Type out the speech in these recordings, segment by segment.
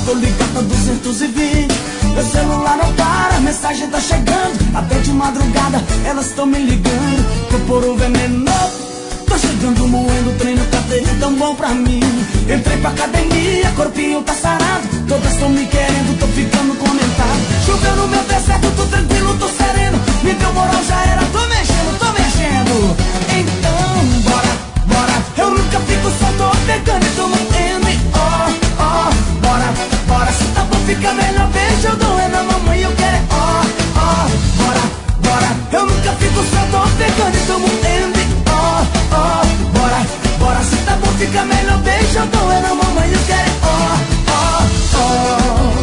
tô ligada 220. Meu celular não para, mensagem tá chegando. Até de madrugada elas tão me ligando. Tô por o veneno, tô chegando moendo, treino tá tão bom pra mim. Entrei pra academia, corpinho tá sarado. Todas tão me querendo, tô ficando comentado. Choveu no meu deserto, tô tranquilo, tô sereno. Me deu moral, já era, tô mexendo, tô mexendo. Então, bora, bora. Eu nunca fico só, tô pegando e tô mantendo. E ó, ó, bora, bora. Se tá bom, fica melhor, beijo, eu dou é na mamãe, eu quero é ó, ó, bora, bora. Eu nunca fico só, tô pegando e tô mantendo. E ó, ó, bora, bora. Se tá bom, fica melhor, beijo, eu dou é na mamãe, eu quero é ó, ó, ó.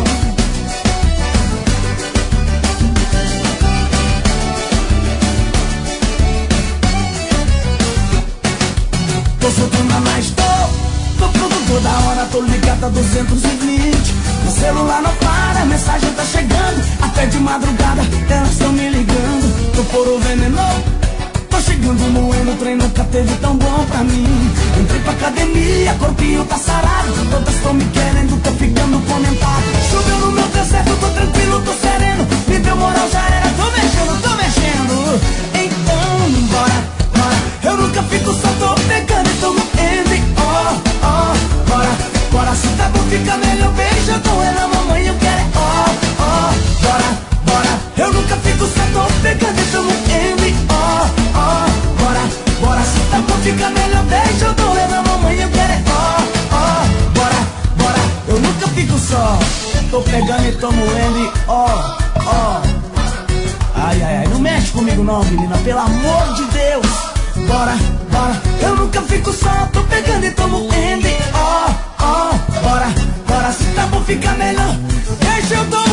Tô soltando mais, tô pronto toda hora, tô ligada 220. O celular não para, mensagem tá chegando. Até de madrugada, elas estão me ligando. Tô por o veneno, tô chegando moendo, trem nunca teve tão bom pra mim. Entrei pra academia, corpinho tá sarado. Todas tão me querendo, tô ficando comentado. Choveu no meu deserto, tô tranquilo, tô sereno. Me deu moral, já era, tô mexendo, tô mexendo. Então, bora, bora. Eu nunca fico só, tô pegando e tô moendo. E ó, ó, bora, bora. Se tá bom, fica melhor, beijo, eu dou é na mamãe, eu quero é ó, ó, bora, bora. Eu nunca fico só, tô pegando e tô moendo. E ó, ó, bora, bora. Se tá bom, fica melhor, beijo, eu dou é na mamãe, eu quero é ó, ó, bora, bora. Eu nunca fico só, tô pegando e tô moendo. E ó, ó. Ai, ai, ai, não mexe comigo não, menina, pelo amor de Deus. Bora, bora, eu nunca fico só, tô pegando e tô moendo. Ó, ó, bora, bora, se tá bom fica melhor, deixa eu dou.